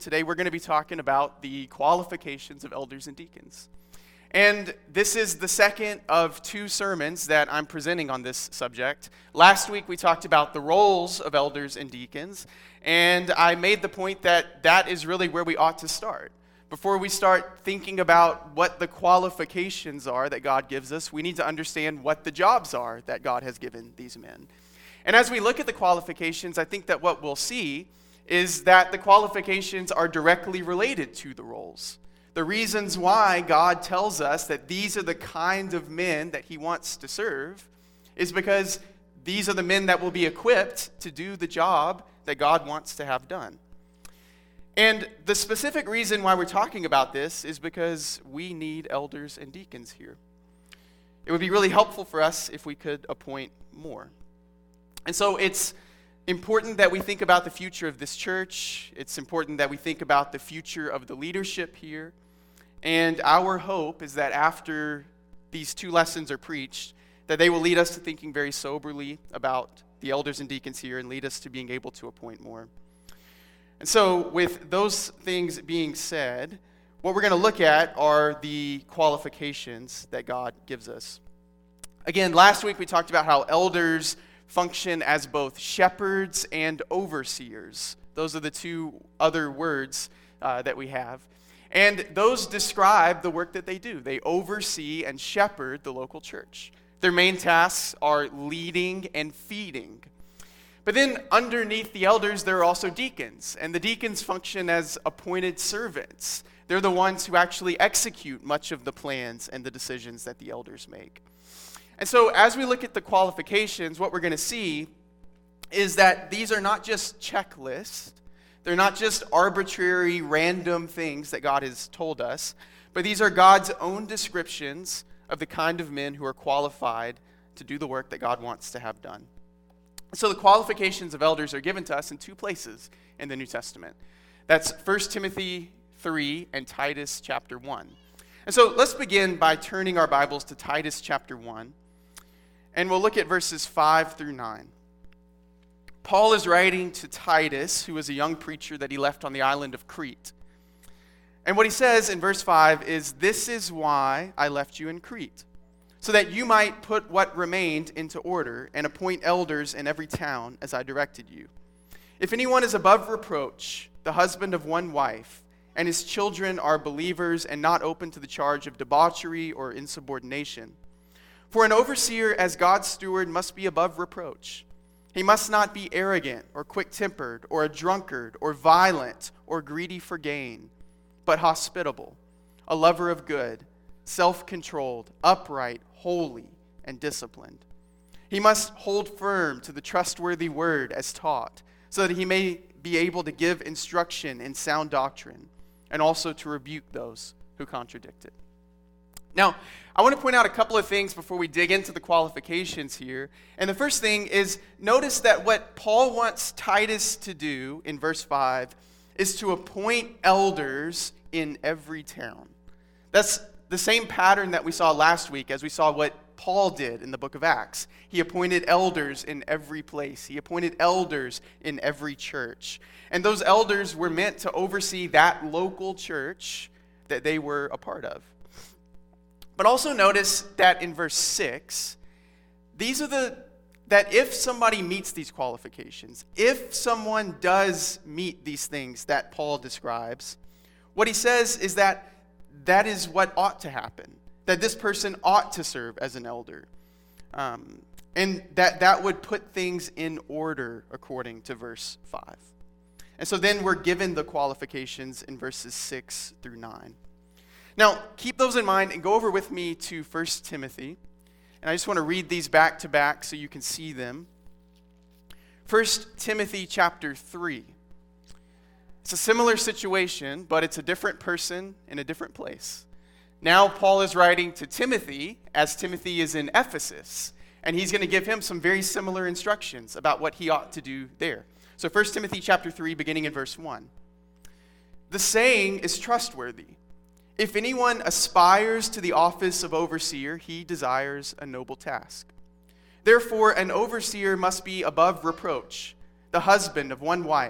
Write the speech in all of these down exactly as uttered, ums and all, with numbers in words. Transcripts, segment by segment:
Today we're going to be talking about the qualifications of elders and deacons. And this is the second of two sermons that I'm presenting on this subject. Last week we talked about the roles of elders and deacons, and I made the point that that is really where we ought to start. Before we start thinking about what the qualifications are that God gives us, we need to understand what the jobs are that God has given these men. And as we look at the qualifications, I think that what we'll see is that the qualifications are directly related to the roles. The reasons why God tells us that these are the kind of men that he wants to serve is because these are the men that will be equipped to do the job that God wants to have done. And the specific reason why we're talking about this is because we need elders and deacons here. It would be really helpful for us if we could appoint more. And so it's important that we think about the future of this church. It's important that we think about the future of the leadership here. And our hope is that after these two lessons are preached, that they will lead us to thinking very soberly about the elders and deacons here and lead us to being able to appoint more. And so with those things being said, what we're going to look at are the qualifications that God gives us. Again, last week we talked about how elders function as both shepherds and overseers. Those are the two other words uh, that we have. And those describe the work that they do. They oversee and shepherd the local church. Their main tasks are leading and feeding. But then underneath the elders, there are also deacons. And the deacons function as appointed servants. They're the ones who actually execute much of the plans and the decisions that the elders make. And so as we look at the qualifications, what we're going to see is that these are not just checklists. They're not just arbitrary, random things that God has told us, but these are God's own descriptions of the kind of men who are qualified to do the work that God wants to have done. So the qualifications of elders are given to us in two places in the New Testament. That's First Timothy three and Titus chapter one. And so let's begin by turning our Bibles to Titus chapter one. And we'll look at verses five through nine. Paul is writing to Titus, who was a young preacher that he left on the island of Crete. And what he says in verse five is, "This is why I left you in Crete, so that you might put what remained into order and appoint elders in every town as I directed you. If anyone is above reproach, the husband of one wife, and his children are believers and not open to the charge of debauchery or insubordination. For an overseer as God's steward must be above reproach. He must not be arrogant or quick-tempered or a drunkard or violent or greedy for gain, but hospitable, a lover of good, self-controlled, upright, holy, and disciplined. He must hold firm to the trustworthy word as taught, so that he may be able to give instruction in sound doctrine, and also to rebuke those who contradict it." Now, I want to point out a couple of things before we dig into the qualifications here. And the first thing is, notice that what Paul wants Titus to do in verse five is to appoint elders in every town. That's the same pattern that we saw last week as we saw what Paul did in the book of Acts. He appointed elders in every place. He appointed elders in every church. And those elders were meant to oversee that local church that they were a part of. But also notice that in verse six, these are the, that if somebody meets these qualifications, if someone does meet these things that Paul describes, what he says is that that is what ought to happen, that this person ought to serve as an elder, um, and that that would put things in order according to verse five. And so then we're given the qualifications in verses six through nine. Now, keep those in mind and go over with me to First Timothy. And I just want to read these back to back so you can see them. First Timothy chapter three. It's a similar situation, but it's a different person in a different place. Now Paul is writing to Timothy as Timothy is in Ephesus. And he's going to give him some very similar instructions about what he ought to do there. So First Timothy chapter three, beginning in verse one. "The saying is trustworthy. If anyone aspires to the office of overseer, he desires a noble task. Therefore, an overseer must be above reproach, the husband of one wife,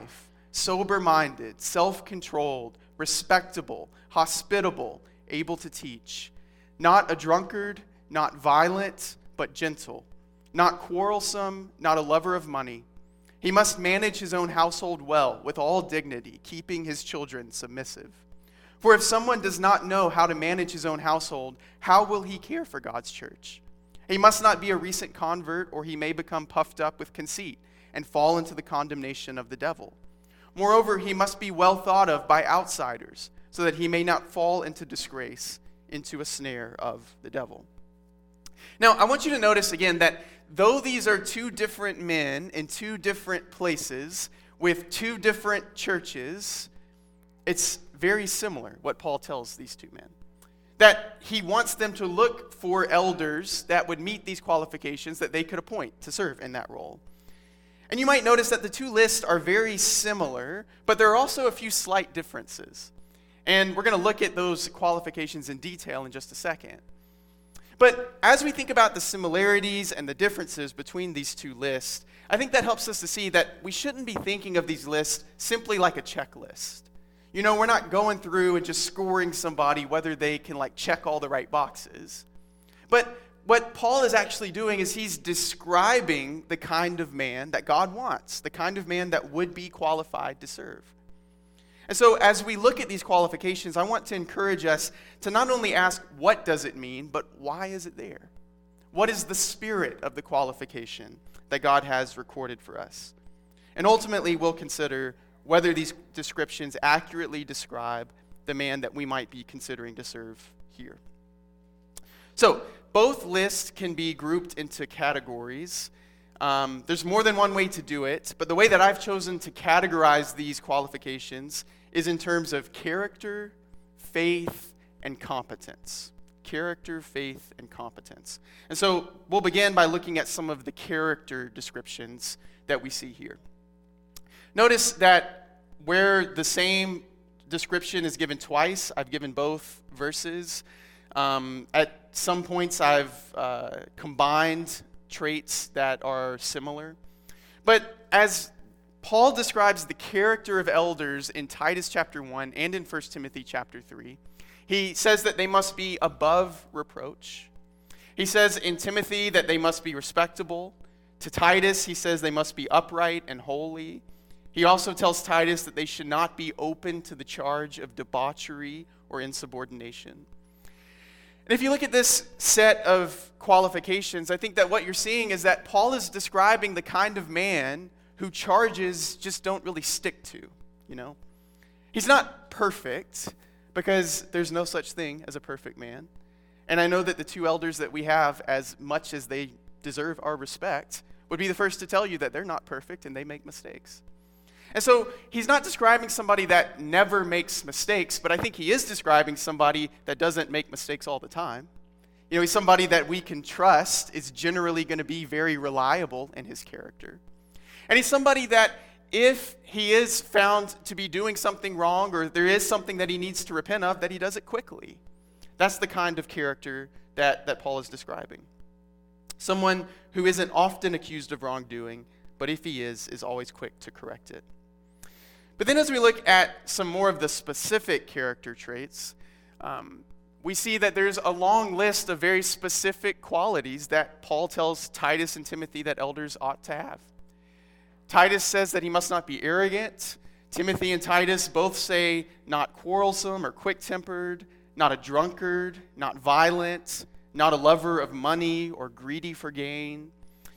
sober-minded, self-controlled, respectable, hospitable, able to teach, not a drunkard, not violent, but gentle, not quarrelsome, not a lover of money. He must manage his own household well, with all dignity, keeping his children submissive. For if someone does not know how to manage his own household, how will he care for God's church? He must not be a recent convert, or he may become puffed up with conceit and fall into the condemnation of the devil. Moreover, he must be well thought of by outsiders, so that he may not fall into disgrace, into a snare of the devil. Now, I want you to notice again that though these are two different men in two different places with two different churches, it's very similar what Paul tells these two men. That he wants them to look for elders that would meet these qualifications that they could appoint to serve in that role. And you might notice that the two lists are very similar, but there are also a few slight differences. And we're going to look at those qualifications in detail in just a second. But as we think about the similarities and the differences between these two lists, I think that helps us to see that we shouldn't be thinking of these lists simply like a checklist. You know, we're not going through and just scoring somebody whether they can like check all the right boxes. But what Paul is actually doing is he's describing the kind of man that God wants, the kind of man that would be qualified to serve. And so as we look at these qualifications, I want to encourage us to not only ask what does it mean, but why is it there? What is the spirit of the qualification that God has recorded for us? And ultimately, we'll consider whether these descriptions accurately describe the man that we might be considering to serve here. So, both lists can be grouped into categories. Um, there's more than one way to do it, but the way that I've chosen to categorize these qualifications is in terms of character, faith, and competence. Character, faith, and competence. And so we'll begin by looking at some of the character descriptions that we see here. Notice that where the same description is given twice, I've given both verses. Um, at some points, I've uh, combined traits that are similar. But as Paul describes the character of elders in Titus chapter one and in First Timothy chapter three, he says that they must be above reproach. He says in Timothy that they must be respectable. To Titus, he says they must be upright and holy. He also tells Titus that they should not be open to the charge of debauchery or insubordination. And if you look at this set of qualifications, I think that what you're seeing is that Paul is describing the kind of man who charges just don't really stick to, you know. He's not perfect, because there's no such thing as a perfect man. And I know that the two elders that we have, as much as they deserve our respect, would be the first to tell you that they're not perfect and they make mistakes. And so he's not describing somebody that never makes mistakes, but I think he is describing somebody that doesn't make mistakes all the time. You know, he's somebody that we can trust is generally going to be very reliable in his character. And he's somebody that if he is found to be doing something wrong, or there is something that he needs to repent of, that he does it quickly. That's the kind of character that, that Paul is describing. Someone who isn't often accused of wrongdoing, but if he is, is always quick to correct it. But then as we look at some more of the specific character traits, um, we see that there's a long list of very specific qualities that Paul tells Titus and Timothy that elders ought to have. Titus says that he must not be arrogant. Timothy and Titus both say not quarrelsome or quick-tempered, not a drunkard, not violent, not a lover of money or greedy for gain.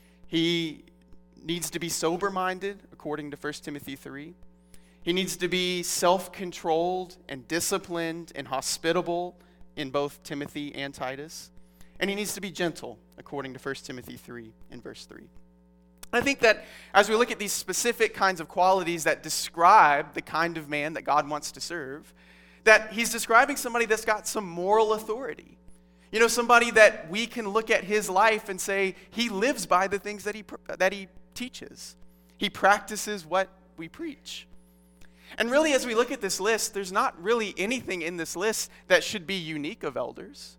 He needs to be sober-minded, according to First Timothy three. He needs to be self-controlled and disciplined and hospitable in both Timothy and Titus. And he needs to be gentle, according to First Timothy three and verse three. I think that as we look at these specific kinds of qualities that describe the kind of man that God wants to serve, that he's describing somebody that's got some moral authority. You know, somebody that we can look at his life and say he lives by the things that he that he teaches. He practices what we preach. And really, as we look at this list, there's not really anything in this list that should be unique of elders.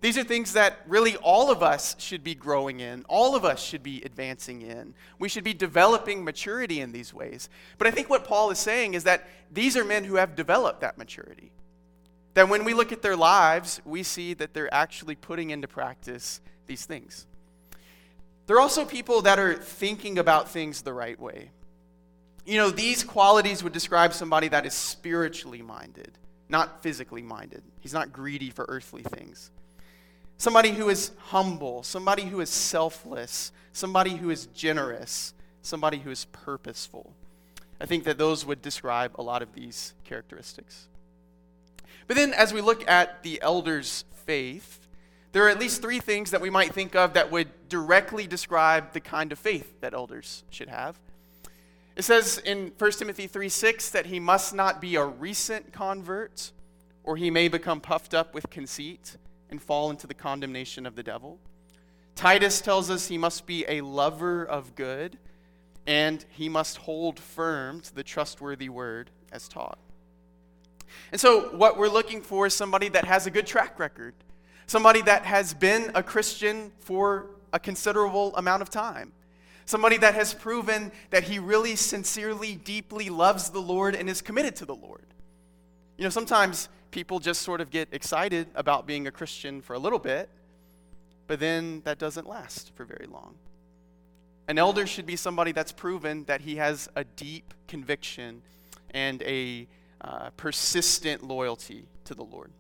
These are things that really all of us should be growing in. All of us should be advancing in. We should be developing maturity in these ways. But I think what Paul is saying is that these are men who have developed that maturity. That when we look at their lives, we see that they're actually putting into practice these things. They're also people that are thinking about things the right way. You know, these qualities would describe somebody that is spiritually minded, not physically minded. He's not greedy for earthly things. Somebody who is humble, somebody who is selfless, somebody who is generous, somebody who is purposeful. I think that those would describe a lot of these characteristics. But then as we look at the elders' faith, there are at least three things that we might think of that would directly describe the kind of faith that elders should have. It says in First Timothy three six that he must not be a recent convert, or he may become puffed up with conceit and fall into the condemnation of the devil. Titus tells us he must be a lover of good, and he must hold firm to the trustworthy word as taught. And so what we're looking for is somebody that has a good track record, somebody that has been a Christian for a considerable amount of time, somebody that has proven that he really sincerely, deeply loves the Lord and is committed to the Lord. You know, sometimes people just sort of get excited about being a Christian for a little bit, but then that doesn't last for very long. An elder should be somebody that's proven that he has a deep conviction and a uh, persistent loyalty to the Lord.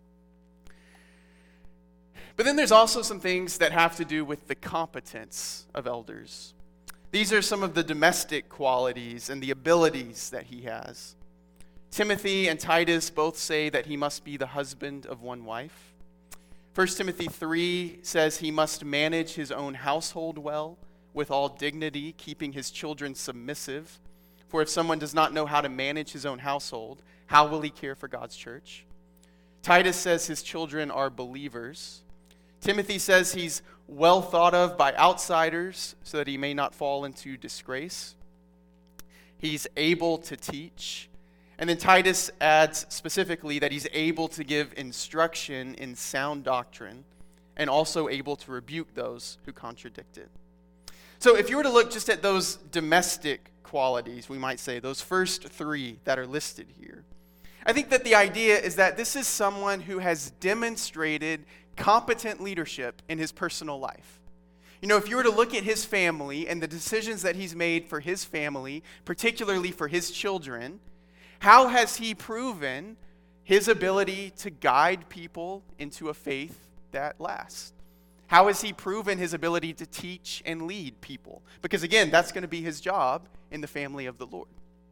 But then there's also some things that have to do with the competence of elders. These are some of the domestic qualities and the abilities that he has. Timothy and Titus both say that he must be the husband of one wife. First Timothy three says he must manage his own household well, with all dignity, keeping his children submissive. For if someone does not know how to manage his own household, how will he care for God's church? Titus says his children are believers. Timothy says he's well thought of by outsiders so that he may not fall into disgrace. He's able to teach. And then Titus adds specifically that he's able to give instruction in sound doctrine and also able to rebuke those who contradict it. So if you were to look just at those domestic qualities, we might say, those first three that are listed here, I think that the idea is that this is someone who has demonstrated competent leadership in his personal life. You know, if you were to look at his family and the decisions that he's made for his family, particularly for his children, how has he proven his ability to guide people into a faith that lasts? How has he proven his ability to teach and lead people? Because again, that's going to be his job in the family of the Lord.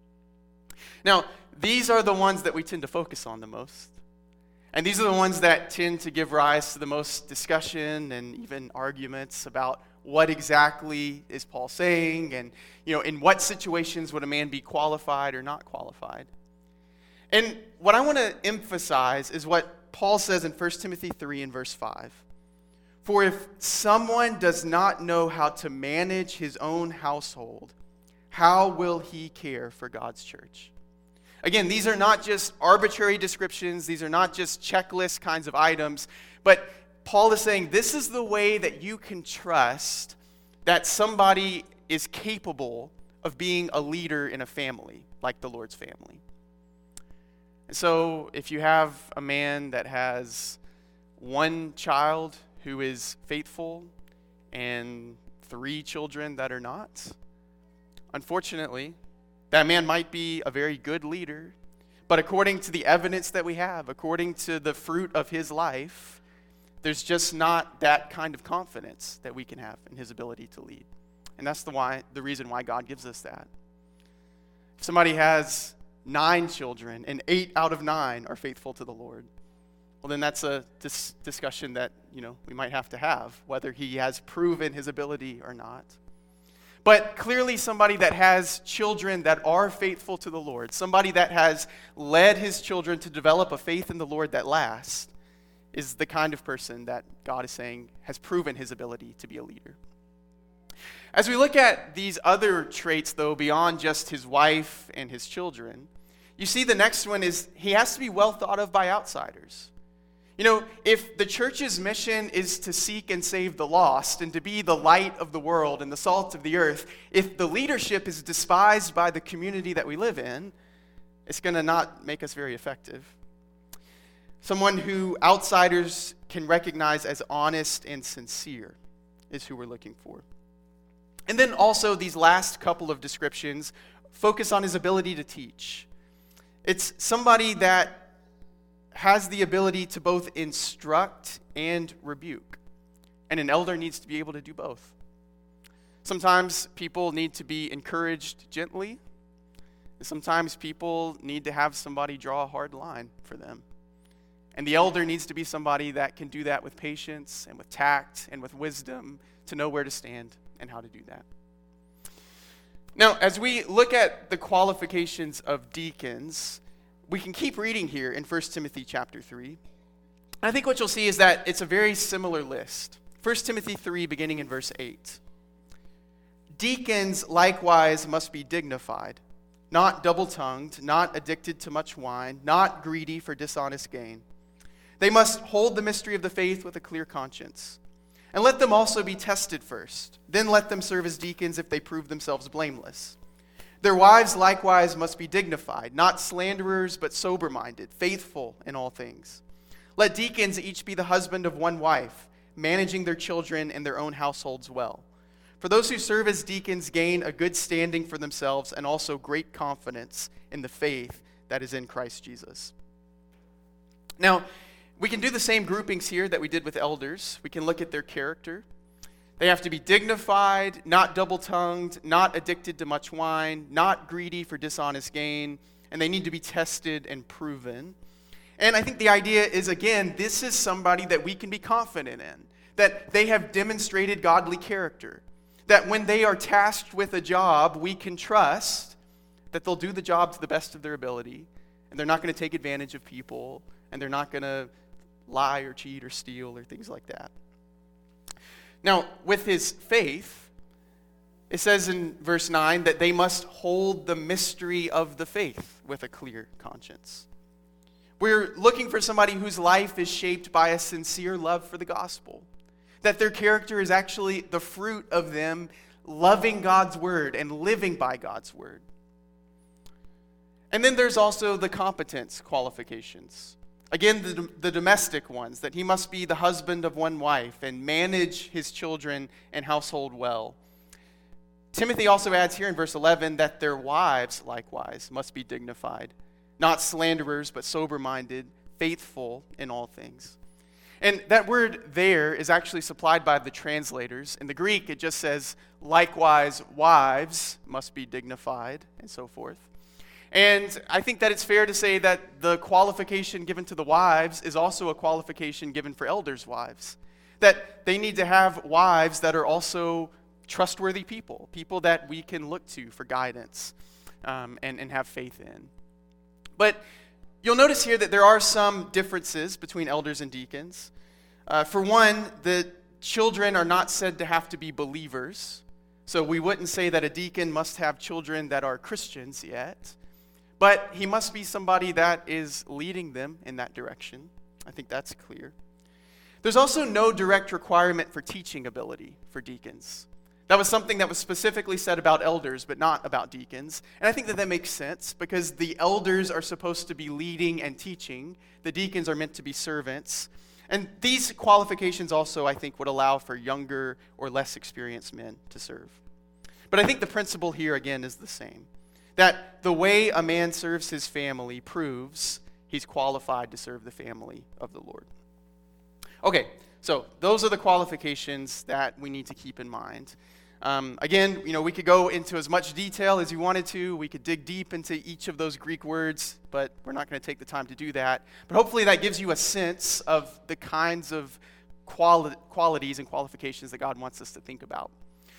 Now, these are the ones that we tend to focus on the most. And these are the ones that tend to give rise to the most discussion and even arguments about what exactly is Paul saying, and you know, in what situations would a man be qualified or not qualified. And what I want to emphasize is what Paul says in First Timothy three and verse five. For if someone does not know how to manage his own household, how will he care for God's church? Again, these are not just arbitrary descriptions. These are not just checklist kinds of items. But Paul is saying this is the way that you can trust that somebody is capable of being a leader in a family, like the Lord's family. And so if you have a man that has one child who is faithful and three children that are not, unfortunately, that man might be a very good leader, but according to the evidence that we have, according to the fruit of his life, there's just not that kind of confidence that we can have in his ability to lead. And that's the why the reason why God gives us that. If somebody has nine children and eight out of nine are faithful to the Lord, well, then that's a dis- discussion that, you know, we might have to have, whether he has proven his ability or not. But clearly somebody that has children that are faithful to the Lord, somebody that has led his children to develop a faith in the Lord that lasts, is the kind of person that God is saying has proven his ability to be a leader. As we look at these other traits, though, beyond just his wife and his children, you see the next one is he has to be well thought of by outsiders. You know, if the church's mission is to seek and save the lost and to be the light of the world and the salt of the earth, if the leadership is despised by the community that we live in, it's going to not make us very effective. Someone who outsiders can recognize as honest and sincere is who we're looking for. And then also these last couple of descriptions focus on his ability to teach. It's somebody that has the ability to both instruct and rebuke. And an elder needs to be able to do both. Sometimes people need to be encouraged gently. Sometimes people need to have somebody draw a hard line for them. And the elder needs to be somebody that can do that with patience and with tact and with wisdom to know where to stand and how to do that. Now, as we look at the qualifications of deacons, we can keep reading here in First Timothy chapter three. I think what you'll see is that it's a very similar list. First Timothy three, beginning in verse eight. Deacons likewise must be dignified, not double-tongued, not addicted to much wine, not greedy for dishonest gain. They must hold the mystery of the faith with a clear conscience. And let them also be tested first. Then let them serve as deacons if they prove themselves blameless. Their wives likewise must be dignified, not slanderers, but sober-minded, faithful in all things. Let deacons each be the husband of one wife, managing their children and their own households well. For those who serve as deacons gain a good standing for themselves and also great confidence in the faith that is in Christ Jesus. Now, we can do the same groupings here that we did with elders. We can look at their character. They have to be dignified, not double-tongued, not addicted to much wine, not greedy for dishonest gain, and they need to be tested and proven. And I think the idea is, again, this is somebody that we can be confident in, that they have demonstrated godly character, that when they are tasked with a job, we can trust that they'll do the job to the best of their ability, and they're not going to take advantage of people, and they're not going to lie or cheat or steal or things like that. Now, with his faith, it says in verse nine that they must hold the mystery of the faith with a clear conscience. We're looking for somebody whose life is shaped by a sincere love for the gospel, that their character is actually the fruit of them loving God's word and living by God's word. And then there's also the competence qualifications. Again, the, the domestic ones, that he must be the husband of one wife and manage his children and household well. Timothy also adds here in verse eleven that their wives, likewise, must be dignified, not slanderers, but sober-minded, faithful in all things. And that word there is actually supplied by the translators. In the Greek, it just says, likewise, wives must be dignified, and so forth. And I think that it's fair to say that the qualification given to the wives is also a qualification given for elders' wives. That they need to have wives that are also trustworthy people, people that we can look to for guidance um, and, and have faith in. But you'll notice here that there are some differences between elders and deacons. Uh, for one, the children are not said to have to be believers. So we wouldn't say that a deacon must have children that are Christians yet. But he must be somebody that is leading them in that direction. I think that's clear. There's also no direct requirement for teaching ability for deacons. That was something that was specifically said about elders, but not about deacons. And I think that that makes sense because the elders are supposed to be leading and teaching. The deacons are meant to be servants. And these qualifications also, I think, would allow for younger or less experienced men to serve. But I think the principle here, again, is the same. That the way a man serves his family proves he's qualified to serve the family of the Lord. Okay, so those are the qualifications that we need to keep in mind. Um, again, you know, we could go into as much detail as you wanted to. We could dig deep into each of those Greek words, but we're not going to take the time to do that. But hopefully that gives you a sense of the kinds of quali- qualities and qualifications that God wants us to think about.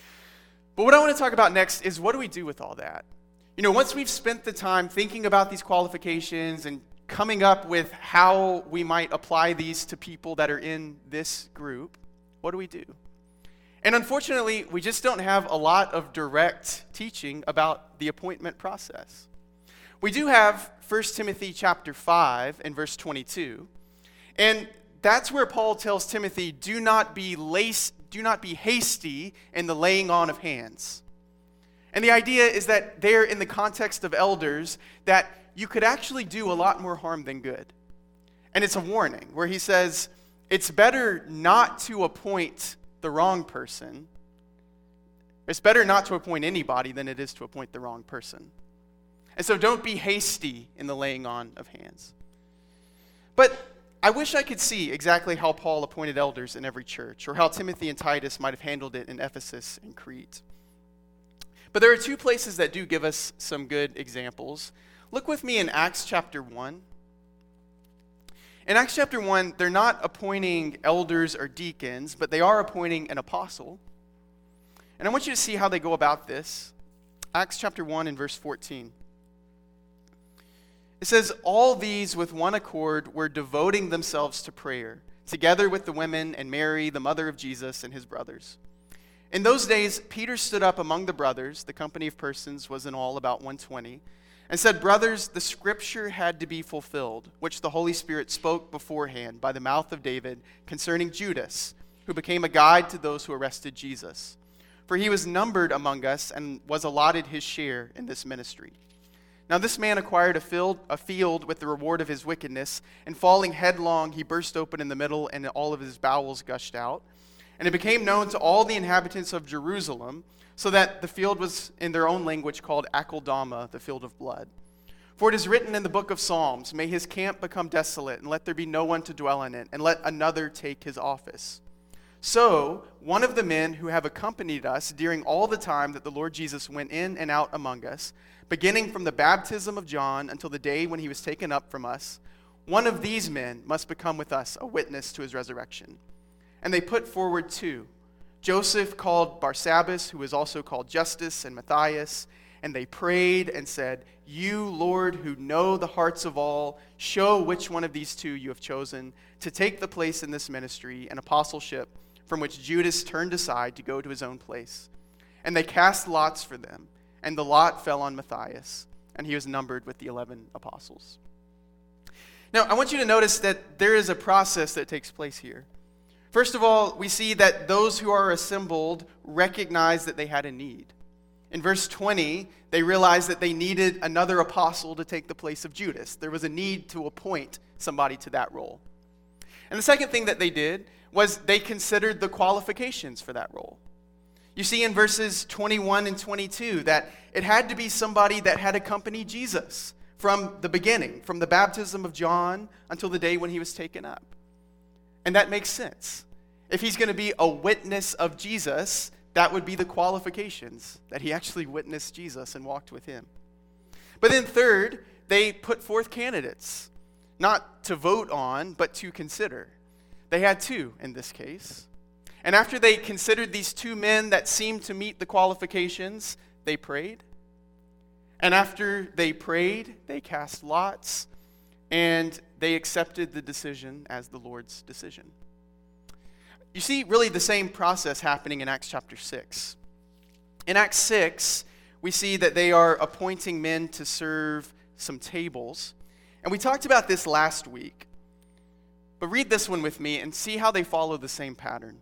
But what I want to talk about next is, what do we do with all that? You know, once we've spent the time thinking about these qualifications and coming up with how we might apply these to people that are in this group, what do we do? And unfortunately, we just don't have a lot of direct teaching about the appointment process. We do have First Timothy chapter five and verse twenty-two. And that's where Paul tells Timothy, do not be lace, do not be hasty in the laying on of hands. And the idea is that there, in the context of elders, that you could actually do a lot more harm than good. And it's a warning where he says, it's better not to appoint the wrong person. It's better not to appoint anybody than it is to appoint the wrong person. And so don't be hasty in the laying on of hands. But I wish I could see exactly how Paul appointed elders in every church, or how Timothy and Titus might have handled it in Ephesus and Crete. But there are two places that do give us some good examples. Look with me in Acts chapter one. In Acts chapter one, they're not appointing elders or deacons, but they are appointing an apostle. And I want you to see how they go about this. Acts chapter one and verse fourteen. It says, all these with one accord were devoting themselves to prayer, together with the women and Mary, the mother of Jesus, and his brothers. In those days, Peter stood up among the brothers, the company of persons was in all about one hundred twenty, and said, brothers, the scripture had to be fulfilled, which the Holy Spirit spoke beforehand by the mouth of David concerning Judas, who became a guide to those who arrested Jesus. For he was numbered among us and was allotted his share in this ministry. Now this man acquired a field, a field with the reward of his wickedness, and falling headlong, he burst open in the middle, and all of his bowels gushed out. And it became known to all the inhabitants of Jerusalem, so that the field was in their own language called Akeldama, the field of blood. For it is written in the book of Psalms, may his camp become desolate, and let there be no one to dwell in it, and let another take his office. So one of the men who have accompanied us during all the time that the Lord Jesus went in and out among us, beginning from the baptism of John until the day when he was taken up from us, one of these men must become with us a witness to his resurrection. And they put forward two, Joseph called Barsabbas, who is also called Justus, and Matthias. And they prayed and said, you, Lord, who know the hearts of all, show which one of these two you have chosen to take the place in this ministry and apostleship from which Judas turned aside to go to his own place. And they cast lots for them, and the lot fell on Matthias, and he was numbered with the eleven apostles. Now, I want you to notice that there is a process that takes place here. First of all, we see that those who are assembled recognize that they had a need. In verse twenty, they realized that they needed another apostle to take the place of Judas. There was a need to appoint somebody to that role. And the second thing that they did was they considered the qualifications for that role. You see in verses twenty-one and twenty-two that it had to be somebody that had accompanied Jesus from the beginning, from the baptism of John until the day when he was taken up. And that makes sense. If he's going to be a witness of Jesus, that would be the qualifications, that he actually witnessed Jesus and walked with him. But then third, they put forth candidates, not to vote on, but to consider. They had two in this case. And after they considered these two men that seemed to meet the qualifications, they prayed. And after they prayed, they cast lots, and they accepted the decision as the Lord's decision. You see really the same process happening in Acts chapter six. In Acts six, we see that they are appointing men to serve some tables. And we talked about this last week. But read this one with me and see how they follow the same pattern.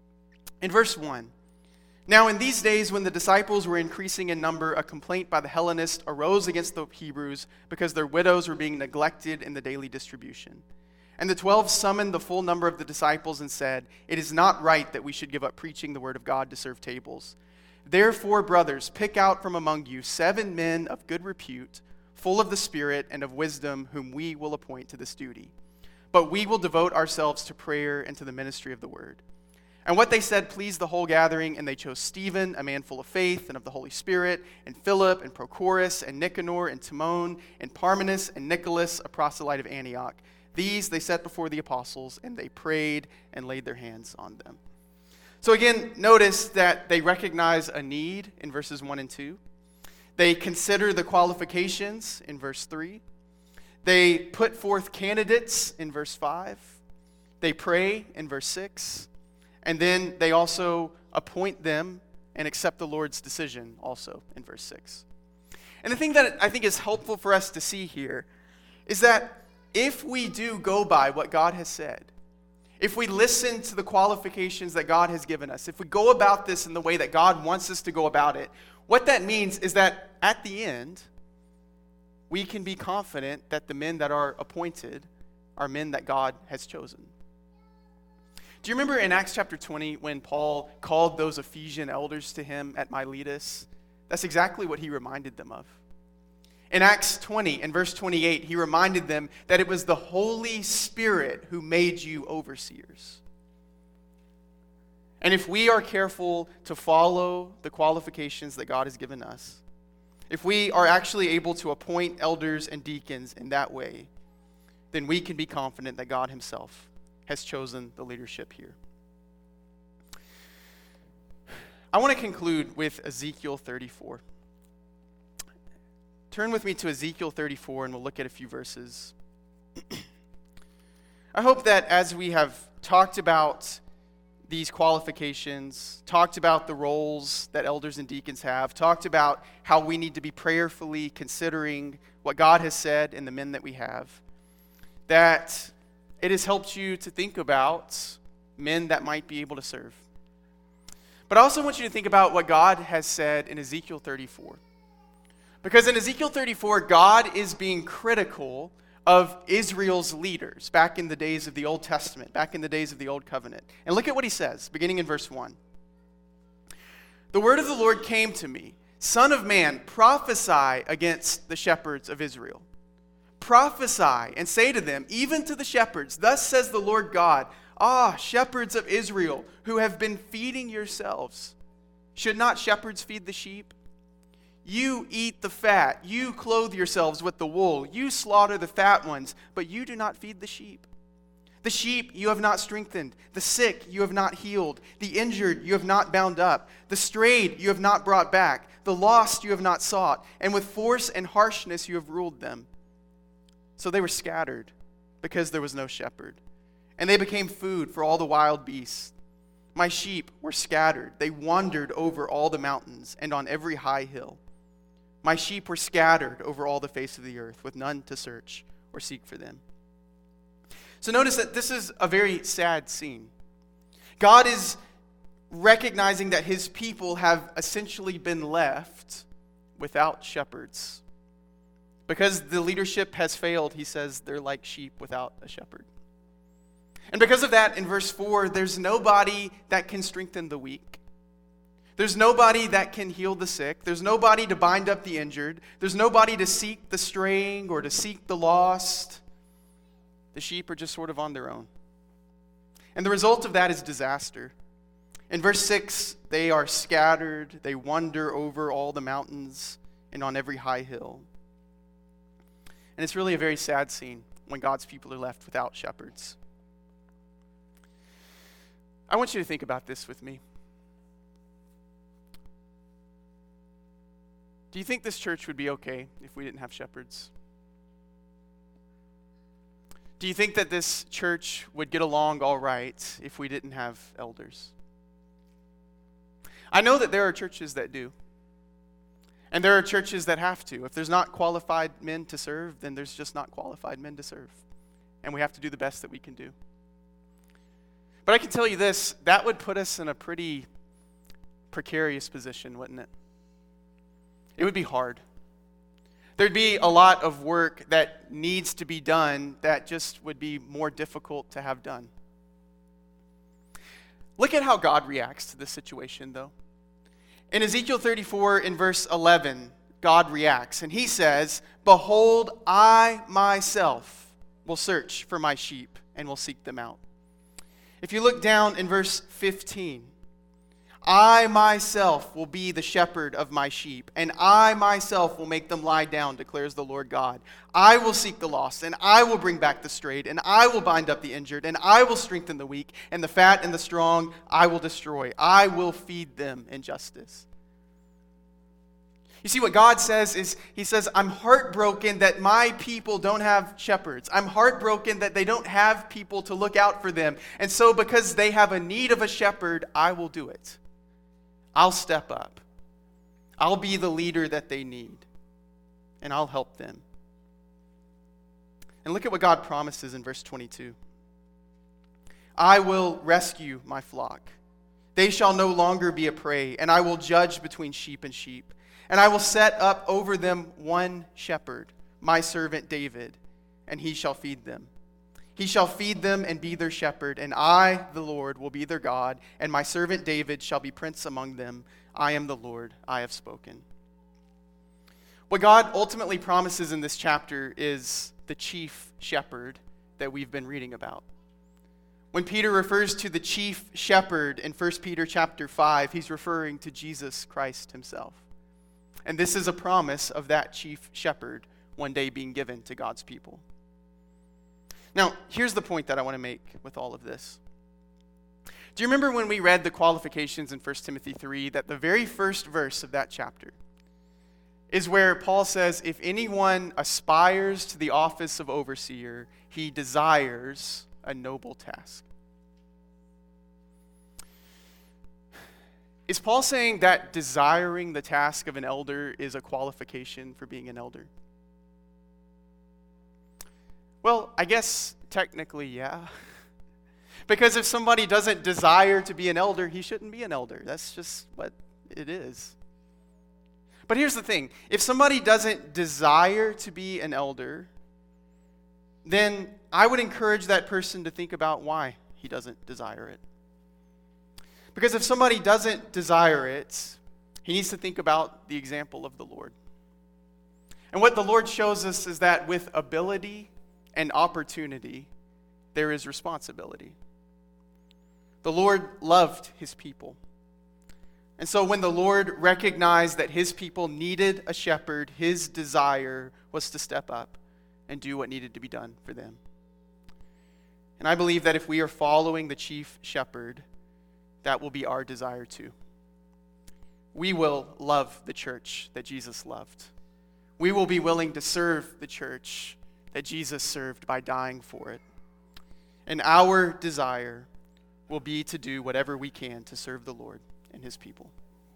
In verse one, now in these days when the disciples were increasing in number, a complaint by the Hellenists arose against the Hebrews because their widows were being neglected in the daily distribution. And the twelve summoned the full number of the disciples and said, it is not right that we should give up preaching the word of God to serve tables. Therefore, brothers, pick out from among you seven men of good repute, full of the Spirit and of wisdom, whom we will appoint to this duty. But we will devote ourselves to prayer and to the ministry of the word. And what they said pleased the whole gathering, and they chose Stephen, a man full of faith and of the Holy Spirit, and Philip, and Prochorus, and Nicanor, and Timon, and Parmenas, and Nicholas, a proselyte of Antioch. These they set before the apostles, and they prayed and laid their hands on them. So again, notice that they recognize a need in verses one and two. They consider the qualifications in verse three. They put forth candidates in verse five. They pray in verse six. And then they also appoint them and accept the Lord's decision also in verse six. And the thing that I think is helpful for us to see here is that if we do go by what God has said, if we listen to the qualifications that God has given us, if we go about this in the way that God wants us to go about it, what that means is that at the end, we can be confident that the men that are appointed are men that God has chosen. Do you remember in Acts chapter twenty when Paul called those Ephesian elders to him at Miletus? That's exactly what he reminded them of. In Acts twenty, in verse twenty-eight, he reminded them that it was the Holy Spirit who made you overseers. And if we are careful to follow the qualifications that God has given us, if we are actually able to appoint elders and deacons in that way, then we can be confident that God himself has chosen the leadership here. I want to conclude with Ezekiel thirty-four. Turn with me to Ezekiel thirty-four and we'll look at a few verses. I hope that as we have talked about these qualifications, talked about the roles that elders and deacons have, talked about how we need to be prayerfully considering what God has said and the men that we have, that it has helped you to think about men that might be able to serve. But I also want you to think about what God has said in Ezekiel thirty-four. Because in Ezekiel thirty-four, God is being critical of Israel's leaders back in the days of the Old Testament, back in the days of the Old Covenant. And look at what he says, beginning in verse one. The word of the Lord came to me, Son of man, prophesy against the shepherds of Israel. Prophesy and say to them, even to the shepherds, thus says the Lord God, ah, shepherds of Israel, who have been feeding yourselves. Should not shepherds feed the sheep? You eat the fat, you clothe yourselves with the wool, you slaughter the fat ones, but you do not feed the sheep. The sheep you have not strengthened, the sick you have not healed, the injured you have not bound up, the strayed you have not brought back, the lost you have not sought, and with force and harshness you have ruled them. So they were scattered because there was no shepherd, and they became food for all the wild beasts. My sheep were scattered, they wandered over all the mountains and on every high hill. My sheep were scattered over all the face of the earth, with none to search or seek for them. So notice that this is a very sad scene. God is recognizing that his people have essentially been left without shepherds. Because the leadership has failed, he says they're like sheep without a shepherd. And because of that, in verse four, there's nobody that can strengthen the weak. There's nobody that can heal the sick. There's nobody to bind up the injured. There's nobody to seek the straying or to seek the lost. The sheep are just sort of on their own. And the result of that is disaster. In verse six, they are scattered. They wander over all the mountains and on every high hill. And it's really a very sad scene when God's people are left without shepherds. I want you to think about this with me. Do you think this church would be okay if we didn't have shepherds? Do you think that this church would get along all right if we didn't have elders? I know that there are churches that do. And there are churches that have to. If there's not qualified men to serve, then there's just not qualified men to serve. And we have to do the best that we can do. But I can tell you this, that would put us in a pretty precarious position, wouldn't it? It would be hard. There'd be a lot of work that needs to be done that just would be more difficult to have done. Look at how God reacts to this situation, though. In Ezekiel thirty-four, in verse eleven, God reacts, and he says, "Behold, I myself will search for my sheep and will seek them out." If you look down in verse fifteen, I myself will be the shepherd of my sheep, and I myself will make them lie down, declares the Lord God. I will seek the lost, and I will bring back the strayed, and I will bind up the injured, and I will strengthen the weak, and the fat and the strong I will destroy. I will feed them in justice. You see, what God says is, he says, I'm heartbroken that my people don't have shepherds. I'm heartbroken that they don't have people to look out for them. And so because they have a need of a shepherd, I will do it. I'll step up. I'll be the leader that they need. And I'll help them. And look at what God promises in verse twenty-two. I will rescue my flock. They shall no longer be a prey, and I will judge between sheep and sheep. And I will set up over them one shepherd, my servant David, and he shall feed them. He shall feed them and be their shepherd, and I, the Lord, will be their God, and my servant David shall be prince among them. I am the Lord, I have spoken. What God ultimately promises in this chapter is the chief shepherd that we've been reading about. When Peter refers to the chief shepherd in First Peter chapter five, he's referring to Jesus Christ himself. And this is a promise of that chief shepherd one day being given to God's people. Now, here's the point that I want to make with all of this. Do you remember when we read the qualifications in First Timothy three, that the very first verse of that chapter is where Paul says, if anyone aspires to the office of overseer, he desires a noble task. Is Paul saying that desiring the task of an elder is a qualification for being an elder? Well, I guess technically, yeah. Because if somebody doesn't desire to be an elder, he shouldn't be an elder. That's just what it is. But here's the thing. If somebody doesn't desire to be an elder, then I would encourage that person to think about why he doesn't desire it. Because if somebody doesn't desire it, he needs to think about the example of the Lord. And what the Lord shows us is that with ability and opportunity, there is responsibility. The Lord loved his people. And so when the Lord recognized that his people needed a shepherd, his desire was to step up and do what needed to be done for them. And I believe that if we are following the chief shepherd, that will be our desire too. We will love the church that Jesus loved. We will be willing to serve the church that Jesus served by dying for it. And our desire will be to do whatever we can to serve the Lord and his people.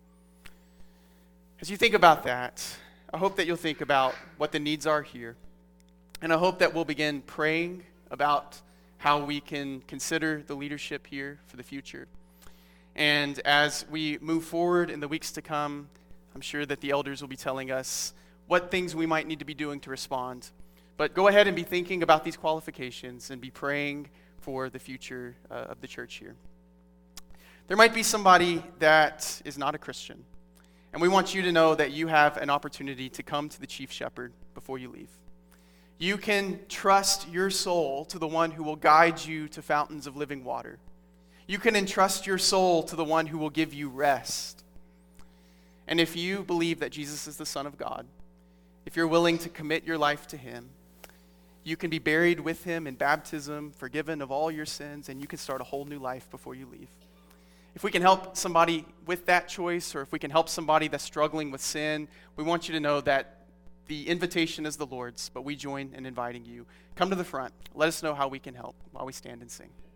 As you think about that, I hope that you'll think about what the needs are here. And I hope that we'll begin praying about how we can consider the leadership here for the future. And as we move forward in the weeks to come, I'm sure that the elders will be telling us what things we might need to be doing to respond. But go ahead and be thinking about these qualifications and be praying for the future uh, of the church here. There might be somebody that is not a Christian, and we want you to know that you have an opportunity to come to the chief shepherd before you leave. You can trust your soul to the one who will guide you to fountains of living water. You can entrust your soul to the one who will give you rest. And if you believe that Jesus is the Son of God, if you're willing to commit your life to him, you can be buried with him in baptism, forgiven of all your sins, and you can start a whole new life before you leave. If we can help somebody with that choice, or if we can help somebody that's struggling with sin, we want you to know that the invitation is the Lord's, but we join in inviting you. Come to the front. Let us know how we can help while we stand and sing.